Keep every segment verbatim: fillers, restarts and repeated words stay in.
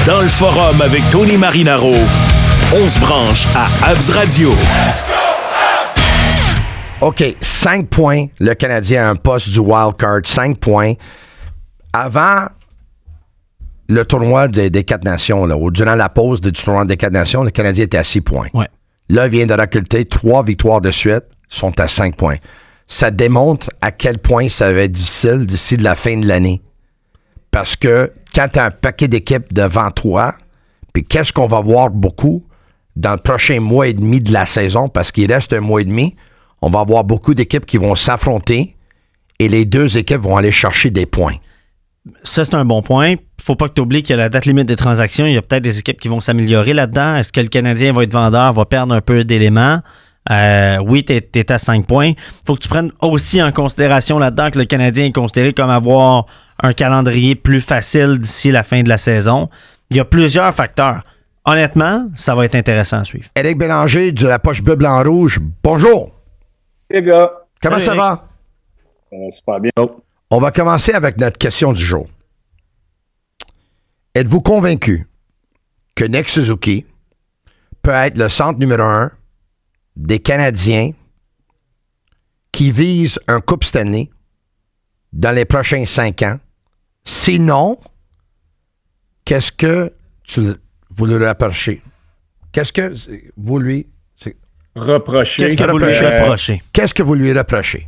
Dans le forum avec Tony Marinaro, on se branche à Habs Radio. OK, cinq points. Le Canadien a un poste du wild card. cinq points. Avant le tournoi des, des quatre nations, là, ou durant la pause du tournoi des quatre nations, le Canadien était à six points. Ouais. Là, il vient de reculter trois victoires de suite, sont à cinq points. Ça démontre à quel point ça va être difficile d'ici de la fin de l'année. Parce que quand tu as un paquet d'équipes devant toi, puis qu'est-ce qu'on va voir beaucoup dans le prochain mois et demi de la saison, parce qu'il reste un mois et demi, on va avoir beaucoup d'équipes qui vont s'affronter et les deux équipes vont aller chercher des points. Ça, c'est un bon point. Faut pas que tu oublies qu'il y a la date limite des transactions. Il y a peut-être des équipes qui vont s'améliorer là-dedans. Est-ce que le Canadien va être vendeur, va perdre un peu d'éléments? Euh, oui, tu es à cinq points. Faut que tu prennes aussi en considération là-dedans que le Canadien est considéré comme avoir un calendrier plus facile d'ici la fin de la saison. Il y a plusieurs facteurs. Honnêtement, ça va être intéressant à suivre. Éric Bélanger de la poche bleu blanc rouge. Bonjour. Les gars. Comment Salut, ça Eric. va? Euh, super bien. On va commencer avec notre question du jour. Êtes-vous convaincu que Nick Suzuki peut être le centre numéro un des Canadiens qui visent un Coupe Stanley dans les prochains cinq ans? Sinon, qu'est-ce que tu, vous lui reprochez? Qu'est-ce que vous lui... c'est- Reprocher. Qu'est-ce que vous lui Euh, reprochez? Qu'est-ce que vous lui reprochez?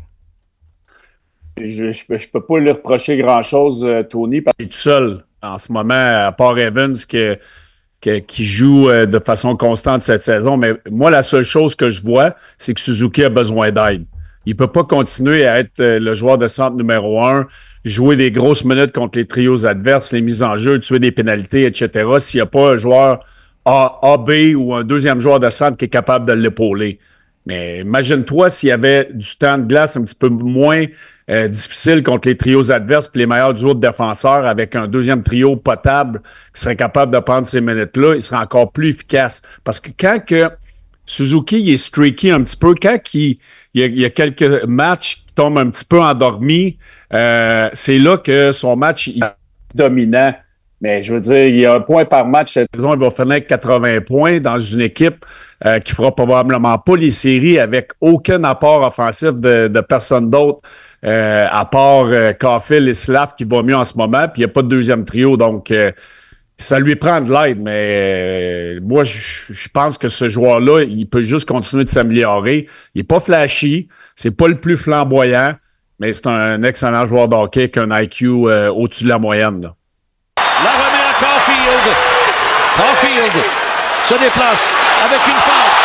Je ne peux pas lui reprocher grand-chose, euh, Tony, parce qu'il est tout seul en ce moment, à part Evans que, que- qui joue euh, de façon constante cette saison. Mais moi, la seule chose que je vois, c'est que Suzuki a besoin d'aide. Il ne peut pas continuer à être euh, le joueur de centre numéro un, jouer des grosses minutes contre les trios adverses, les mises en jeu, tuer des pénalités, et cetera, s'il n'y a pas un joueur A, A, B ou un deuxième joueur de centre qui est capable de l'épauler. Mais imagine-toi s'il y avait du temps de glace un petit peu moins euh, difficile contre les trios adverses puis les meilleurs duos de défenseurs avec un deuxième trio potable qui serait capable de prendre ces minutes-là, il serait encore plus efficace. Parce que quand que Suzuki il est streaky un petit peu, quand il, il, y a, il y a quelques matchs qui tombent un petit peu endormis, euh, c'est là que son match il est dominant. Mais je veux dire, il y a un point par match cette saison, il va finir avec quatre-vingts points dans une équipe euh, qui fera probablement pas les séries avec aucun apport offensif de, de personne d'autre, euh, à part euh, Caulfield et Slav qui va mieux en ce moment, puis il n'y a pas de deuxième trio, donc euh, ça lui prend de l'aide, mais euh, moi, je, je pense que ce joueur-là, il peut juste continuer de s'améliorer. Il n'est pas flashy, c'est pas le plus flamboyant, mais c'est un excellent joueur de hockey avec un I Q euh, au-dessus de la moyenne, là. La remet à Caulfield. Caulfield se déplace avec une faute.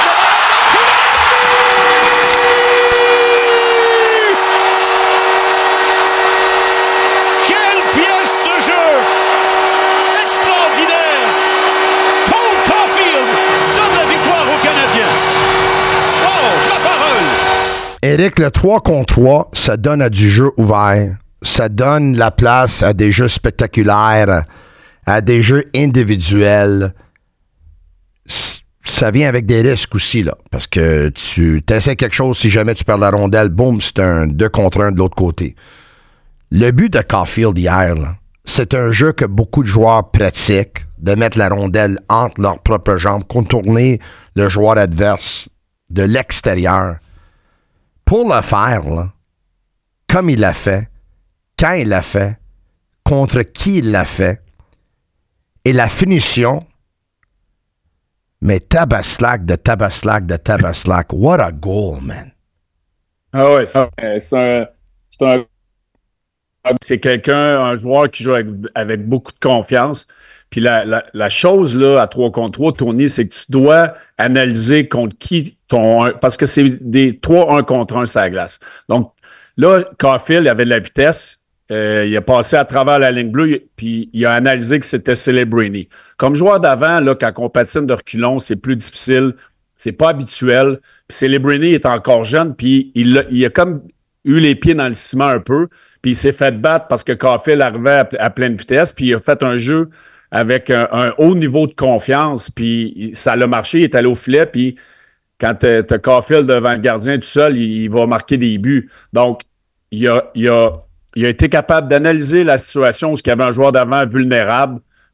Quelle pièce de jeu extraordinaire. Paul Caulfield donne la victoire aux Canadiens. Oh, la parole. Éric, le trois contre trois, ça donne à du jeu ouvert. Ça donne la place à des jeux spectaculaires, à des jeux individuels. C- Ça vient avec des risques aussi, là. Parce que tu essaies quelque chose, si jamais tu perds la rondelle, boum, c'est un deux contre un de l'autre côté. Le but de Caulfield hier, là, c'est un jeu que beaucoup de joueurs pratiquent, de mettre la rondelle entre leurs propres jambes, contourner le joueur adverse de l'extérieur. Pour le faire, là, comme il l'a fait, quand il l'a fait, contre qui il l'a fait, et la finition, mais tabaslac de tabaslac de tabaslac. What a goal, man! Ah ouais, c'est un, c'est un, c'est un- c'est quelqu'un, un joueur qui joue avec, avec beaucoup de confiance. Puis la, la, la chose là, à trois contre trois, Tony, c'est que tu dois analyser contre qui ton... Parce que c'est des trois un contre un sur la glace. Donc là, Caulfield, il avait de la vitesse. Euh, il a passé à travers la ligne bleue, puis il a analysé que c'était Celebrini. Comme joueur d'avant, là, quand on patine de reculons, c'est plus difficile, c'est pas habituel. Puis Celebrini est encore jeune, puis il a, il a comme eu les pieds dans le ciment un peu, puis il s'est fait battre parce que Caulfield arrivait à, à pleine vitesse, puis il a fait un jeu avec un, un haut niveau de confiance, puis ça l'a marché, il est allé au filet, puis quand tu as Caulfield devant le gardien tout seul, il, il va marquer des buts. Donc, il a... Il a Il a été capable d'analyser la situation où il y avait un joueur d'avant vulnérable,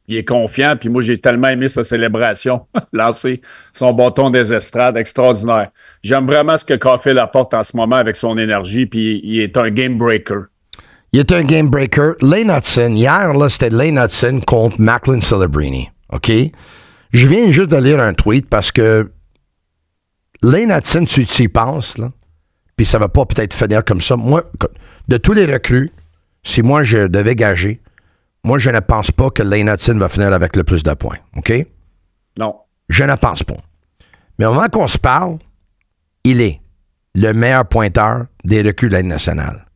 il est confiant. Puis moi, j'ai tellement aimé sa célébration. Lancer son bâton des estrades, extraordinaire. J'aime vraiment ce que Caulfield apporte en ce moment avec son énergie. Puis il est un game breaker. Il est un game breaker. Lane Hudson, hier, là, c'était Lane Hudson contre Macklin Celebrini. OK? Je viens juste de lire un tweet parce que Lane Hudson, tu y penses, là, puis ça va pas peut-être finir comme ça. Moi, de tous les recrues, si moi je devais gager, moi, je ne pense pas que Lane Hudson va finir avec le plus de points. OK? Non. Je ne pense pas. Mais au moment qu'on se parle, il est le meilleur pointeur des recrues de la Ligue nationale.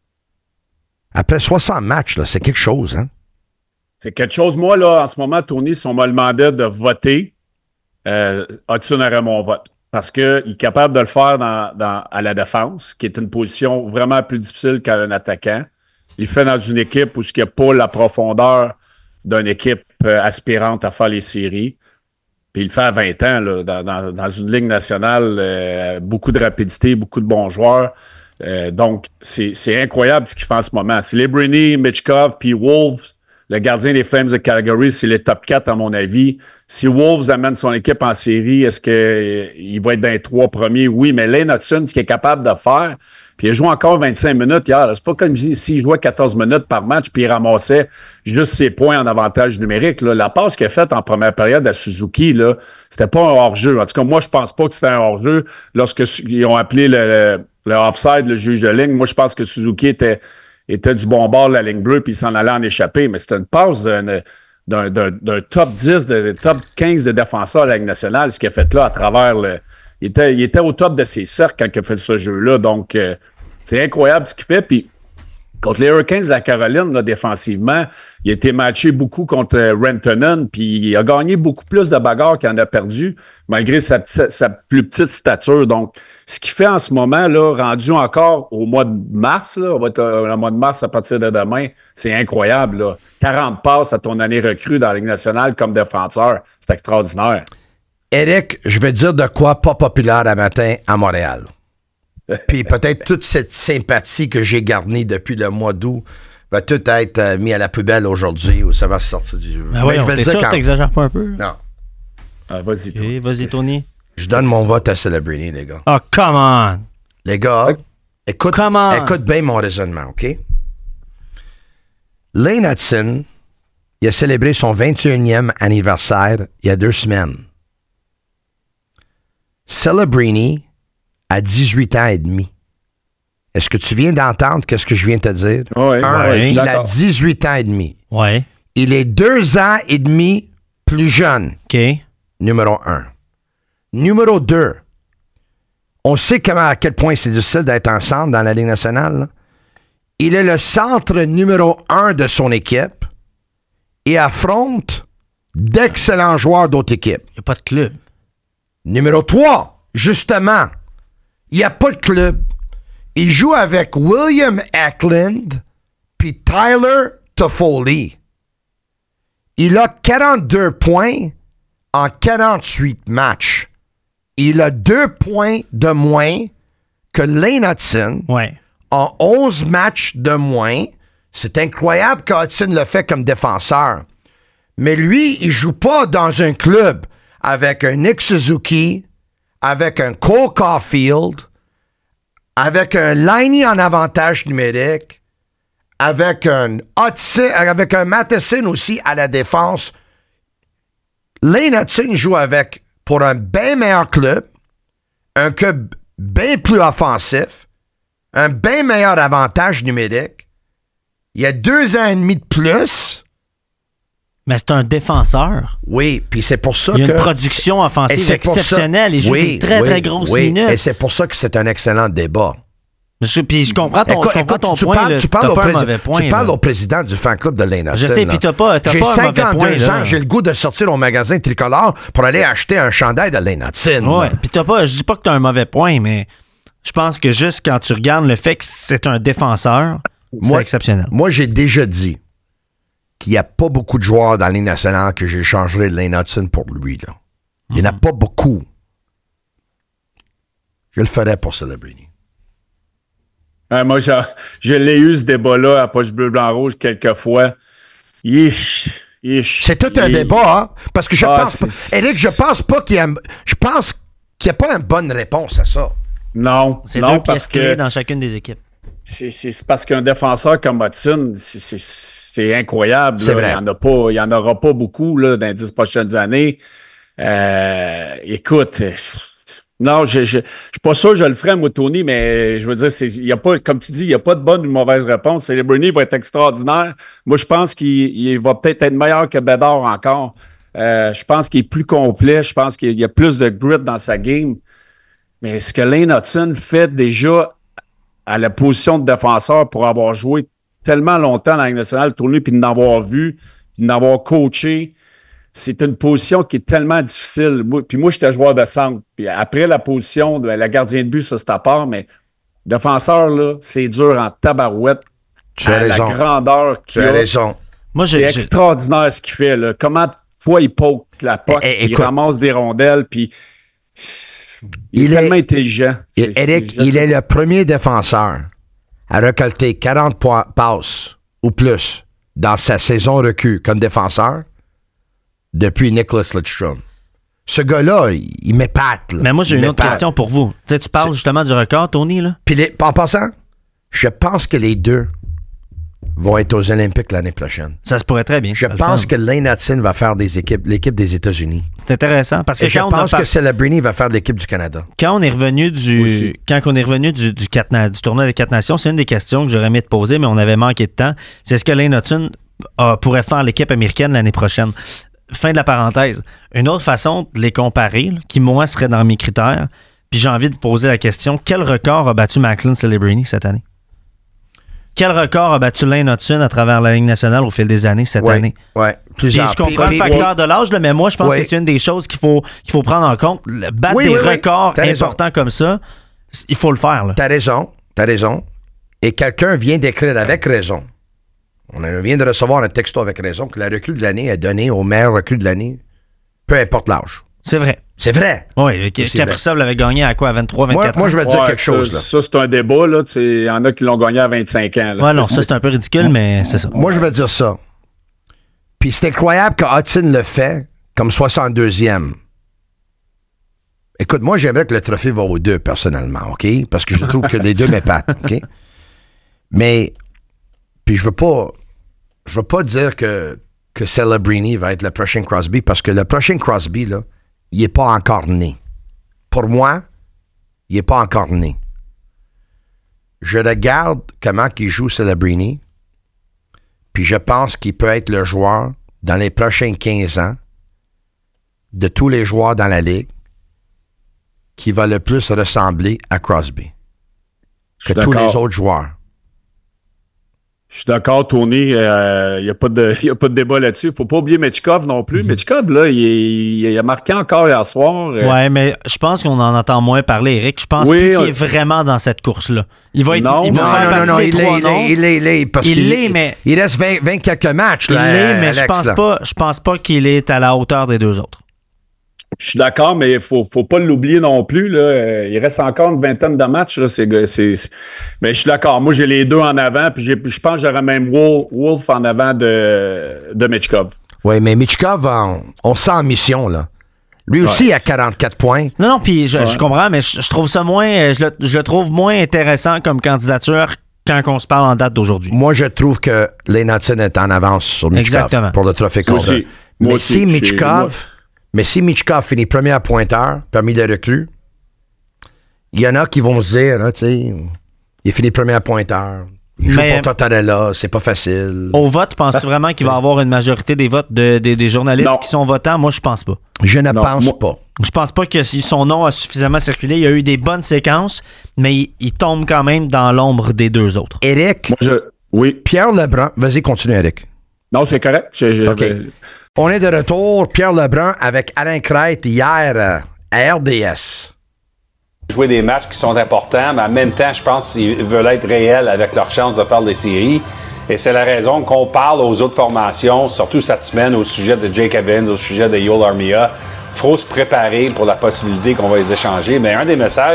Après soixante matchs, là, c'est quelque chose, hein? C'est quelque chose. Moi, là, en ce moment, Tony, si on me demandait de voter, euh, Hudson aurait mon vote. Parce qu'il est capable de le faire dans, dans, à la défense, qui est une position vraiment plus difficile qu'un attaquant. Il le fait dans une équipe où il n'y a pas la profondeur d'une équipe euh, aspirante à faire les séries. Puis il le fait à vingt ans, là, dans, dans, dans une ligue nationale, euh, beaucoup de rapidité, beaucoup de bons joueurs. Euh, donc, c'est, c'est incroyable ce qu'il fait en ce moment. Celebrini, Michkov, puis Wolves, le gardien des Flames de Calgary, c'est les top quatre, à mon avis. Si Wolves amène son équipe en série, est-ce qu'il euh, va être dans les trois premiers? Oui, mais Lane Hudson, ce qu'il est capable de faire, puis il joue encore vingt-cinq minutes hier. C'est pas comme s'il jouait quatorze minutes par match, puis il ramassait juste ses points en avantage numérique. Là. La passe qu'il a faite en première période à Suzuki, là, c'était pas un hors-jeu. En tout cas, moi, je pense pas que c'était un hors-jeu. Lorsqu'ils ont appelé le... le Le offside, le juge de ligne, moi, je pense que Suzuki était, était du bon bord de la ligne bleue puis il s'en allait en échapper. Mais c'était une passe d'un, d'un, d'un, d'un top dix, de, top quinze de défenseurs de la Ligue nationale, ce qu'il a fait là à travers le... Il était, il était au top de ses cercles quand il a fait ce jeu-là. Donc, euh, c'est incroyable ce qu'il fait. Puis, contre les Hurricanes de la Caroline, là, défensivement, il a été matché beaucoup contre euh, Rantanen, puis il a gagné beaucoup plus de bagarres qu'il en a perdu, malgré sa, sa, sa plus petite stature. Donc, ce qu'il fait en ce moment, là, rendu encore au mois de mars, là, on va être euh, le mois de mars à partir de demain, c'est incroyable. Là. quarante passes à ton année recrue dans la Ligue nationale comme défenseur. C'est extraordinaire. Eric, je vais dire de quoi pas populaire à matin à Montréal. Puis peut-être toute cette sympathie que j'ai garnie depuis le mois d'août va tout être euh, mis à la poubelle aujourd'hui ou ça va sortir du... Ah oui, t'es sûr que t'exagères pas un peu? Non. Ah, vas-y, okay, Tony. Vas-y, Tony. Je donne mon vote à Celebrini, les gars. Oh, come on! Les gars, écoute, come on. écoute bien mon raisonnement, OK? Lane Hudson, il a célébré son vingt et unième anniversaire il y a deux semaines. Celebrini a dix-huit ans et demi. Est-ce que tu viens d'entendre qu'est-ce que je viens de te dire? Oui, Un, oui, il a dix-huit ans et demi. Oui. Il est deux ans et demi plus jeune. OK. Numéro un. Numéro deux. On sait comment, à quel point c'est difficile d'être ensemble dans la Ligue nationale. Là. Il est le centre numéro un de son équipe et affronte d'excellents joueurs d'autres équipes. Il n'y a pas de club. Numéro trois, justement, il n'y a pas de club. Il joue avec William Eklund puis Tyler Toffoli. Il a quarante-deux points en quarante-huit matchs. Il a deux points de moins que Lane Hudson ouais. en onze matchs de moins. C'est incroyable que Hudson le fait comme défenseur. Mais lui, il joue pas dans un club avec un Nick Suzuki, avec un Cole Caulfield, avec un Liney en avantage numérique, avec un Hudson, avec un Matheson aussi à la défense. Lane Hudson joue avec, pour un bien meilleur club, un club bien plus offensif, un bien meilleur avantage numérique. Il y a deux ans et demi de plus. Mais c'est un défenseur. Oui, puis c'est pour ça que... Il y a une production offensive exceptionnelle. Il joue oui, des très, oui, très grosses oui. minutes. Et c'est pour ça que c'est un excellent débat. Je, puis je comprends ton, écoute, je comprends écoute, ton tu point. Parles, là, tu parles, au, pas prési- un mauvais point, tu parles là. au président du fan club de Lane Hudson. Je sais, puis t'as pas, t'as j'ai pas un mauvais point. cinquante-deux ans, là. j'ai le goût de sortir au magasin tricolore pour aller acheter un chandail de Lane Hudson. Ouais, puis t'as pas, je dis pas que t'as un mauvais point, mais je pense que juste quand tu regardes le fait que c'est un défenseur, c'est moi, exceptionnel. Moi, j'ai déjà dit qu'il n'y a pas beaucoup de joueurs dans la Ligue nationale que j'échangerais de Lane Hudson pour lui. Là. Il n'y en a pas beaucoup. Je le ferais pour Celebrini. Euh, moi, je, je l'ai eu, ce débat-là, à Poche Bleu, Blanc, Rouge, quelques fois. Yish, ish, C'est tout un il... débat, hein? Parce que je ah, pense c'est... pas... Éric, je pense pas qu'il y a... Je pense qu'il n'y a pas une bonne réponse à ça. Non, c'est non, deux parce pièces clés que... dans chacune des équipes. C'est, c'est, c'est parce qu'un défenseur comme Hudson, c'est, c'est, c'est incroyable. C'est là. vrai. Il n'y en a pas, il y en aura pas beaucoup là, dans les dix prochaines années. Euh, écoute... Non, je ne je, je suis pas sûr que je le ferais, moi, Tony, mais je veux dire, c'est, y a pas, comme tu dis, il n'y a pas de bonne ou de mauvaise réponse. Celebrini va être extraordinaire. Moi, je pense qu'il il va peut-être être meilleur que Bédard encore. Euh, je pense qu'il est plus complet. Je pense qu'il y a plus de grit dans sa game. Mais ce que Lane Hudson fait déjà à la position de défenseur pour avoir joué tellement longtemps dans la Ligue nationale, tourné, puis de l'avoir vu, puis de l'avoir coaché, c'est une position qui est tellement difficile. Moi, puis moi, j'étais joueur de centre. Puis après la position de la gardien de but, ça, c'est à part, mais défenseur, là, c'est dur en tabarouette. Tu as à raison. La grandeur qu'il Tu as a. raison. Moi, j'ai, C'est j'ai- extraordinaire ce qu'il fait. Là. Comment de fois il poke la poque, Eh, eh, il écoute. ramasse des rondelles, puis il, Il est est- tellement intelligent. Et C'est- Éric, c'est- je il sais est pas. le premier défenseur à récolter quarante points, passes ou plus dans sa saison recrue comme défenseur depuis Nicholas Lidstrom. Ce gars-là, il, il m'épate. là. Mais moi, j'ai Il une autre m'épate. question pour vous. Tu sais, tu parles C'est- justement du record, Tony, là. Puis les- en passant, je pense que les deux vont être aux Olympiques l'année prochaine. Ça se pourrait très bien. Je ça, le pense fun. que Lane Hudson va faire des équipes, l'équipe des États-Unis. C'est intéressant parce que Et je quand on, a pense par- que Celebrini va faire l'équipe du Canada. quand on est revenu du Aussi. quand on est revenu du, du, quatre na- du tournoi des quatre nations, c'est une des questions que j'aurais aimé te poser, mais on avait manqué de temps. C'est est-ce que Lane Hudson euh, pourrait faire l'équipe américaine l'année prochaine? Fin de la parenthèse. Une autre façon de les comparer, là, qui moi serait dans mes critères, puis j'ai envie de poser la question, quel record a battu Macklin Celebrini cette année? Quel record a battu Lane Hudson à travers la Ligue nationale au fil des années cette Ouais, année? ouais, Puis plusieurs. je comprends Puis- le facteur de l'âge, là, mais moi, je pense Oui. que c'est une des choses qu'il faut, qu'il faut prendre en compte. Le- Battre Oui, des oui, oui. records T'as raison. importants comme ça, c- il faut le faire. Là. T'as raison, t'as raison. Et quelqu'un vient d'écrire avec raison. On a- vient de recevoir un texto avec raison que la recrue de l'année est donnée au meilleur recrue de l'année, peu importe l'âge. C'est vrai. C'est vrai. Oui, C'est Kaprizov l'avait gagné à quoi? À vingt-trois, Moi, vingt-quatre moi ans? je vais te dire Ouais, quelque ça, chose. Là. Ça, c'est un débat. Là. Tu sais, il y en a qui l'ont gagné à vingt-cinq ans. Là. Ouais, non, ça, c'est un peu ridicule, mais c'est ça. Moi, je vais te dire ça. Puis c'est incroyable que Hudson le fait comme soixante-deuxième. Écoute, moi, j'aimerais que le trophée va aux deux, personnellement, OK? Parce que je trouve que les deux m'épatent, OK? Mais, puis je veux pas, je veux pas dire que, que Celebrini va être le prochain Crosby, parce que le prochain Crosby, là, il est pas encore né. Pour moi, il est pas encore né. Je regarde comment il joue Celebrini, puis je pense qu'il peut être le joueur, dans les prochains quinze ans, de tous les joueurs dans la Ligue, qui va le plus ressembler à Crosby Je que suis tous les d'accord. autres joueurs. Je suis d'accord, Tony. Il euh, n'y a, pas de- y a pas de débat là-dessus. Il ne faut pas oublier Metchkov non plus. Metchkov, là, il, est- il a marqué encore hier soir. Euh, Ouais, mais je pense qu'on en entend moins parler, Eric. Je pense Oui, plus qu'il on- est vraiment dans cette course-là. Il va être. Non, il va non, faire non, partie non, des il trois l'est, il noms. l'est, il l'est, il l'est, parce Il qu'il l'est, mais- il reste vingt, vingt quelques matchs, Il là, l'est, mais je Alex, pense là. pas, je pense pas qu'il est à la hauteur des deux autres. Je suis d'accord, mais il ne faut, faut pas l'oublier non plus. Là. Euh, Il reste encore une vingtaine de matchs. Là. C'est, c'est, c'est- Mais je suis d'accord. Moi, j'ai les deux en avant. Puis j'ai- je pense que j'aurais même Wolf, Wolf en avant de, de Metchkov. Oui, mais Michkov, on, on sent en mission, là. Lui aussi, il a quarante-quatre points. Non, non, puis je, Ouais. je comprends, mais je, je trouve ça moins. euh, Je le, je le trouve moins intéressant comme candidature quand on se parle en date d'aujourd'hui. Moi, je trouve que Lane Hudson est en avance sur Michkov Exactement. pour le trophée Moi Calder. aussi. Moi Mais aussi. si Je- Michkov, mais si Michkov finit premier à pointeur parmi les recrues, il y en a qui vont se dire, hein, tu sais, il finit premier à pointeur. Il joue Mais- pour Tortorella, c'est pas facile. Au vote, penses-tu vraiment qu'il va y avoir une majorité des votes de- des- des journalistes Non. qui sont votants? Moi, je pense pas. Je ne Non, pense moi- pas. Je pense pas que si son nom a suffisamment circulé. Il y a eu des bonnes séquences, mais il, il tombe quand même dans l'ombre des deux autres. Eric, Moi, je... Oui. Pierre Lebrun, vas-y, continue, Eric. Non, c'est correct. Je- je- OK. On est de retour, Pierre Lebrun avec Alain Crête hier euh, à R D S. Jouer des matchs qui sont importants, mais en même temps, je pense qu'ils veulent être réels avec leur chance de faire des séries. Et c'est la raison qu'on parle aux autres formations, surtout cette semaine, au sujet de Jake Evans, au sujet de Yoel Armia. Il faut se préparer pour la possibilité qu'on va les échanger. Mais un des messages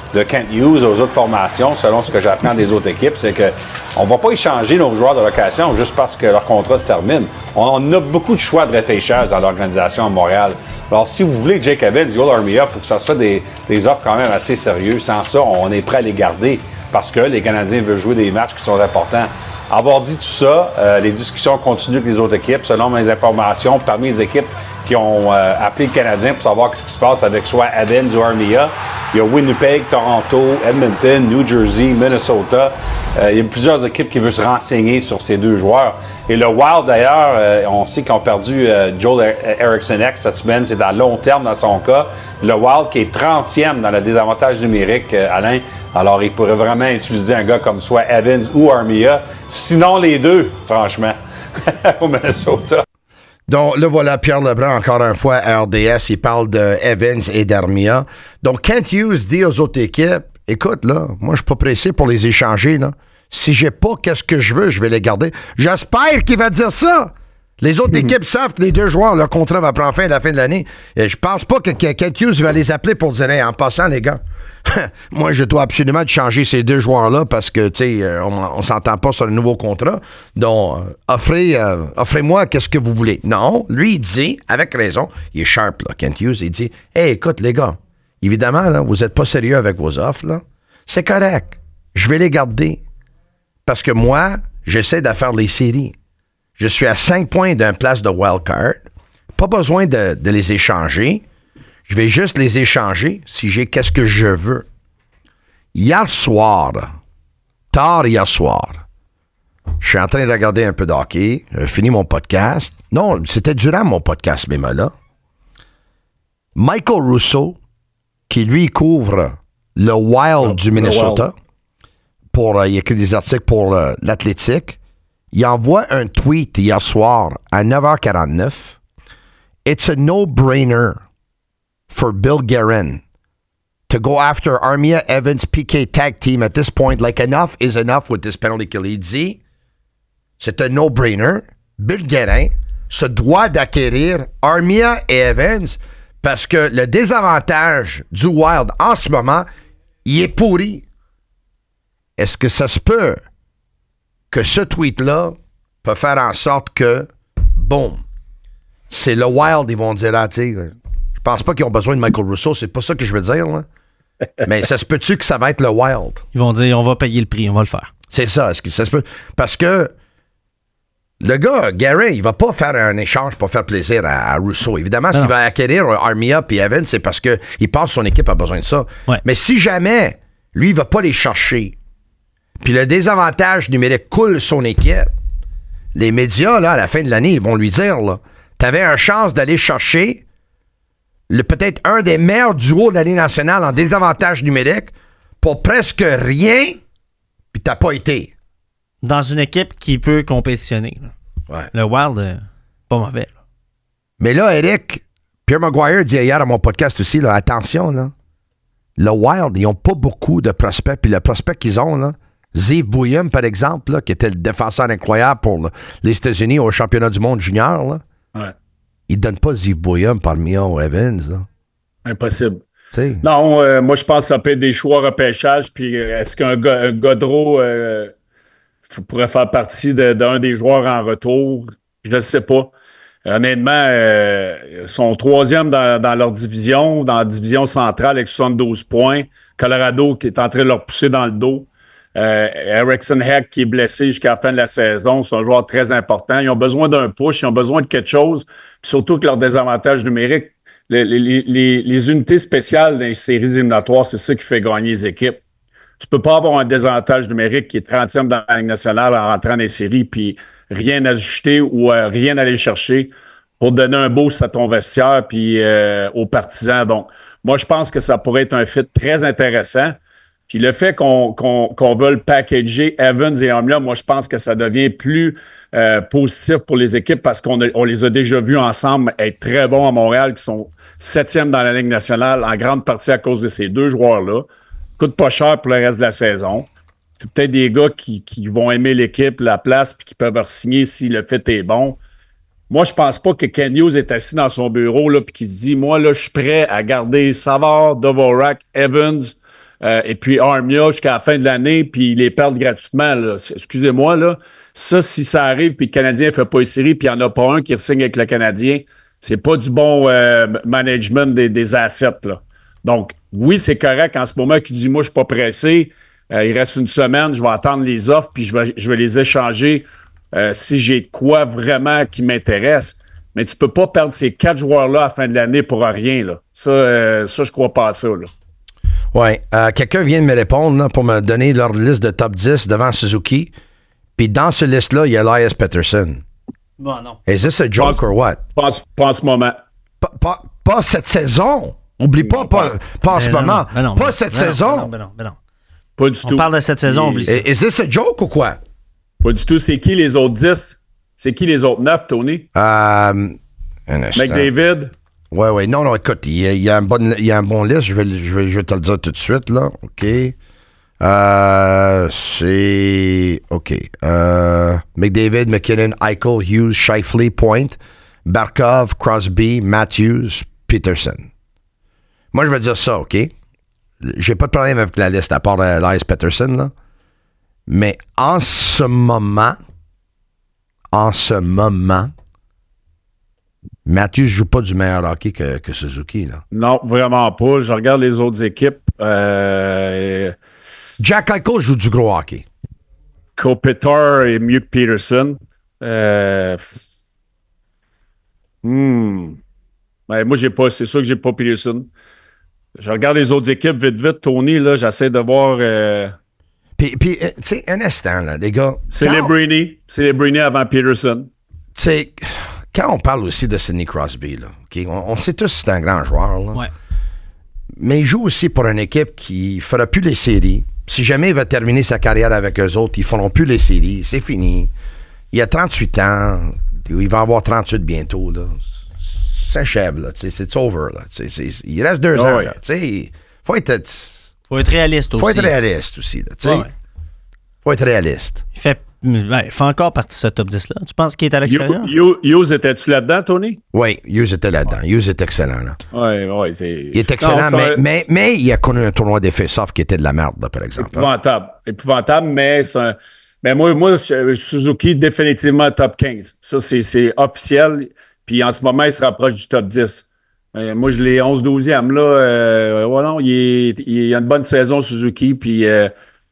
de Kent Hughes aux autres formations, selon ce que j'apprends des autres équipes, c'est qu'on ne va pas échanger nos joueurs de location juste parce que leur contrat se termine. On, on a beaucoup de choix de repêchage dans l'organisation à Montréal. Alors, si vous voulez que Jake Evans, Joel Armia, il faut que ça soit des, des offres quand même assez sérieuses. Sans ça, on est prêt à les garder parce que les Canadiens veulent jouer des matchs qui sont importants. Avoir dit tout ça, euh, les discussions continuent avec les autres équipes. Selon mes informations, parmi les équipes qui ont euh, appelé le Canadien pour savoir ce qui se passe avec soit Evans ou Armia, il y a Winnipeg, Toronto, Edmonton, New Jersey, Minnesota. Euh, il y a plusieurs équipes qui veulent se renseigner sur ces deux joueurs. Et le Wild, d'ailleurs, euh, on sait qu'ils ont perdu euh, Joel Eriksson-Ek cette semaine. C'est à long terme dans son cas. Le Wild qui est trentième dans le désavantage numérique, euh, Alain. Alors, il pourrait vraiment utiliser un gars comme soit Evans ou Armia. Sinon, les deux, franchement, au Minnesota. Donc, là, voilà Pierre Lebrun, encore une fois, à R D S. Il parle de Evans et d'Armia. Donc, Kent Hughes dit aux autres équipes, écoute, là, moi, je suis pas pressé pour les échanger, là. Si j'ai pas qu'est-ce que je veux, je vais les garder. J'espère qu'il va dire ça. Les autres équipes savent que les deux joueurs, leur contrat va prendre fin à la fin de l'année. Et je pense pas que Kent Hughes va les appeler pour dire hey, en passant, les gars, moi, je dois absolument changer ces deux joueurs-là parce que, tu sais, on, on s'entend pas sur le nouveau contrat. Donc, euh, offrez, euh, offrez-moi qu'est-ce que vous voulez. Non, lui, il dit, avec raison, il est sharp, là, Kent Hughes, il dit hey, écoute, les gars, évidemment, là, vous êtes pas sérieux avec vos offres, là. C'est correct. Je vais les garder. Parce que moi, j'essaie de faire les séries. Je suis à cinq points d'un place de wildcard. Pas besoin de, de les échanger. Je vais juste les échanger si j'ai qu'est-ce que je veux. Hier soir, tard hier soir, je suis en train de regarder un peu de hockey. J'ai fini mon podcast. Non, c'était durant mon podcast, même là. Michael Russo, qui lui couvre le Wild oh, du Minnesota, wild. Pour, euh, il écrit des articles pour euh, l'Athlétique. Il envoie un tweet hier soir à neuf heures quarante-neuf. It's a no-brainer for Bill Guerin to go after Armia Evans P K tag team at this point. Like, enough is enough with this penalty kill. Il dit, c'est un no-brainer. Bill Guerin se doit d'acquérir Armia et Evans parce que le désavantage du Wild en ce moment, il est pourri. Est-ce que ça se peut que ce tweet-là peut faire en sorte que, boum, c'est le Wild, ils vont dire, ah, tu sais, je pense pas qu'ils ont besoin de Michael Russo, c'est pas ça que je veux dire, là. Mais ça se peut-tu que ça va être le Wild? Ils vont dire, on va payer le prix, on va le faire. C'est ça, est-ce que ça se peut? Parce que le gars, Gary, il va pas faire un échange pour faire plaisir à, à Russo. Évidemment, non. S'il va acquérir Armia et Evans, c'est parce qu'il pense que son équipe a besoin de ça. Ouais. Mais si jamais, lui, il va pas les chercher, puis le désavantage numérique coule son équipe, les médias, là, à la fin de l'année, ils vont lui dire, là, t'avais une chance d'aller chercher le, peut-être un des meilleurs duos de l'année nationale en désavantage numérique pour presque rien, puis t'as pas été. Dans une équipe qui peut compétitionner. Là. Ouais. Le Wild, euh, pas mauvais. Là. Mais là, Eric, Pierre Maguire dit hier à mon podcast aussi, là, attention, là, le Wild, ils ont pas beaucoup de prospects, puis le prospect qu'ils ont, là, Zeev Bouillum, par exemple, là, qui était le défenseur incroyable pour le, les États-Unis au championnat du monde junior, là, ouais. ils ne donnent pas Zeev Bouillum par Mion ou Evans. Là. Impossible. T'sais. Non, euh, moi, je pense que ça peut être des choix repêchage. Puis est-ce qu'un un Gaudreau euh, pourrait faire partie de, d'un des joueurs en retour? Je ne sais pas. Honnêtement, euh, ils sont troisième dans, dans leur division, dans la division centrale avec soixante-douze points. Colorado qui est en train de leur pousser dans le dos. Euh, Eriksson-Ek qui est blessé jusqu'à la fin de la saison, c'est un joueur très important. Ils ont besoin d'un push, ils ont besoin de quelque chose, surtout que leur désavantage numérique, les, les, les, les unités spéciales dans les séries éliminatoires, c'est ça qui fait gagner les équipes. Tu peux pas avoir un désavantage numérique qui est trentième dans la Ligue nationale en rentrant dans les séries, puis rien à ajouter ou euh, rien à aller chercher pour donner un boost à ton vestiaire puis euh, aux partisans. Donc, moi, je pense que ça pourrait être un fit très intéressant. Puis le fait qu'on, qu'on, qu'on veut le packager Evans et Armia, moi, je pense que ça devient plus euh, positif pour les équipes parce qu'on a, on les a déjà vus ensemble être très bons à Montréal, qui sont septième dans la Ligue nationale, en grande partie à cause de ces deux joueurs-là. Coûte pas cher pour le reste de la saison. C'est peut-être des gars qui, qui vont aimer l'équipe, la place, puis qui peuvent re-signer si le fit est bon. Moi, je pense pas que Kent Hughes est assis dans son bureau là, puis qu'il se dit, moi, là, je suis prêt à garder Savard, Dvorak, Evans, euh, et puis Armia jusqu'à la fin de l'année, puis ils les perdent gratuitement. Là. Excusez-moi, là. Ça, si ça arrive, puis le Canadien ne fait pas une série, puis il n'y en a pas un qui re-signe avec le Canadien, c'est pas du bon euh, management des, des assets, là. Donc, oui, c'est correct en ce moment qu'il dit « Moi, je ne suis pas pressé. Euh, il reste une semaine, je vais attendre les offres, puis je vais, je vais les échanger euh, si j'ai de quoi vraiment qui m'intéresse. » Mais tu ne peux pas perdre ces quatre joueurs-là à la fin de l'année pour rien, là. Ça, euh, ça je ne crois pas à ça, là. Oui. Euh, quelqu'un vient de me répondre là, pour me donner leur liste de top dix devant Suzuki. Puis dans ce liste-là, il y a Elias Pettersson. Bon, non. Is this a joke or what? Pas, pas en ce moment. Pas, pas, pas cette saison. Oublie pas, pas, pas en ce non, moment. ben non, pas ben cette ben saison. Non, ben non, ben non. Pas du On tout. parle de cette saison, Et- oublie ça. Is this a joke ou quoi? Pas du tout. C'est qui les autres dix? C'est qui les autres neuf, Tony? Euh, un instant. McDavid? Oui, oui. Non, non, écoute, il y a, il y a un, bon, il y a un bon liste. Je vais, je, vais, je vais te le dire tout de suite, là. OK. Euh, c'est... OK. Euh, McDavid, McKinnon, Eichel, Hughes, Scheifele, Point, Barkov, Crosby, Matthews, Peterson. Moi, je vais dire ça, OK? J'ai pas de problème avec la liste, à part euh, Elias Pettersson, là. Mais en ce moment, en ce moment, Matthews joue pas du meilleur hockey que, que Suzuki, là. Non, vraiment pas. Je regarde les autres équipes. Euh, Jack Eichel joue du gros hockey. Kopitar est mieux que Peterson. Euh, hmm. Ben, moi, j'ai pas, c'est sûr que j'ai pas Peterson. Je regarde les autres équipes vite, vite. Tony, là, j'essaie de voir. Euh, Puis, puis euh, tu sais, un instant, là, les gars. c'est quand- les Brainy. C'est les Brainy avant Peterson. Tu sais, quand on parle aussi de Sidney Crosby, là, OK, on, on sait tous que c'est un grand joueur, là. Ouais. Mais il joue aussi pour une équipe qui ne fera plus les séries. Si jamais il va terminer sa carrière avec eux autres, ils ne feront plus les séries. C'est fini. Il a trente-huit ans. Il va avoir trente-huit bientôt, là. Ça achève, là. Tu sais, c'est over, là. Tu sais, c'est- il reste deux Oh, ans, oui. là. Tu sais, faut être... Faut être réaliste aussi. Faut être réaliste aussi, là. Tu sais, Ouais, ouais. faut être réaliste. Il fait, ouais, il fait encore partie de ce top dix-là. Tu penses qu'il est à l'extérieur? Hughes, étais-tu là-dedans, Tony? Oui, Hughes était là-dedans. Hughes est excellent, là. Oui, oui. C'est... Il est excellent, Non, c'est mais, un- mais, mais il a connu un tournoi des face-off qui était de la merde, là, par exemple. hein. Épouvantable. Épouvantable, mais c'est un. Mais moi, moi, Suzuki, définitivement top quinze. Ça, c'est, c'est officiel. Puis en ce moment, il se rapproche du top dix. Euh, moi, je l'ai onze douzième. Là, euh, voilà, il, est, il a une bonne saison, Suzuki. Puis euh,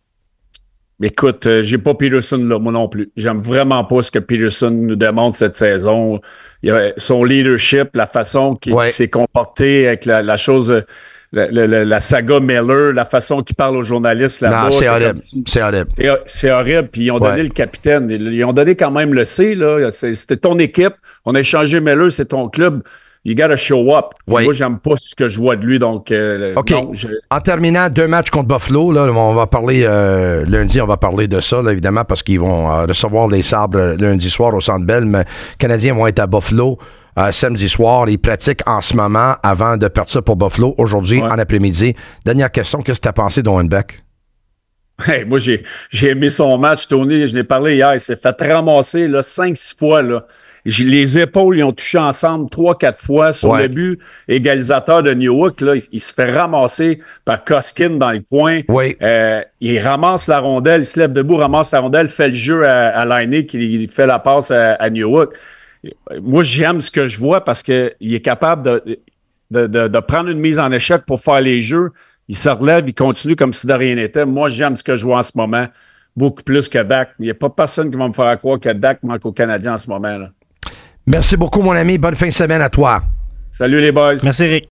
écoute, euh, j'ai pas Peterson là, moi non plus. J'aime vraiment pas ce que Peterson nous démontre cette saison. Il a, son leadership, la façon qu'il, Ouais. qu'il s'est comporté avec la, la chose. La, la- la- la saga Miller, la façon qu'il parle aux journalistes là-bas. Non, c'est comme horrible. si- C'est horrible. c'est, c'est horrible. Puis ils ont donné Ouais. le capitaine. Ils, ils ont donné quand même le C. Là. C'est- c'était ton équipe. On a échangé Miller, c'est ton club. You gotta show up. Ouais. Moi, j'aime pas ce que je vois de lui. Donc, euh, OK. non, je- En terminant, deux matchs contre Buffalo. Là, on va parler euh, lundi, on va parler de ça, là, évidemment, parce qu'ils vont euh, recevoir les Sabres euh, lundi soir au Centre Bell. Mais les Canadiens vont être à Buffalo euh, samedi soir. Ils pratiquent en ce moment avant de partir pour Buffalo aujourd'hui Ouais. en après-midi. Dernière question, qu'est-ce que tu as pensé d'Owenbeck? Hey, moi, j'ai, j'ai aimé son match, Tony. Je l'ai parlé hier. Il s'est fait ramasser là, cinq, six fois. Là. J'ai- Les épaules, ils ont touché ensemble trois, quatre fois. Sur Ouais. le but égalisateur de Newhook, là, il, il se fait ramasser par Koskin dans le coin. Oui. Euh, il ramasse la rondelle, il se lève debout, ramasse la rondelle, fait le jeu à, à Laine, qui fait la passe à, à Newhook. Moi, j'aime ce que je vois parce qu'il est capable de, de, de, de prendre une mise en échec pour faire les jeux. Il se relève, il continue comme si de rien n'était. Moi, j'aime ce que je vois en ce moment, beaucoup plus que Dak. Il n'y a pas personne qui va me faire croire que Dak manque aux Canadiens en ce moment. Là. Merci beaucoup, mon ami. Bonne fin de semaine à toi. Salut les boys. Merci, Eric.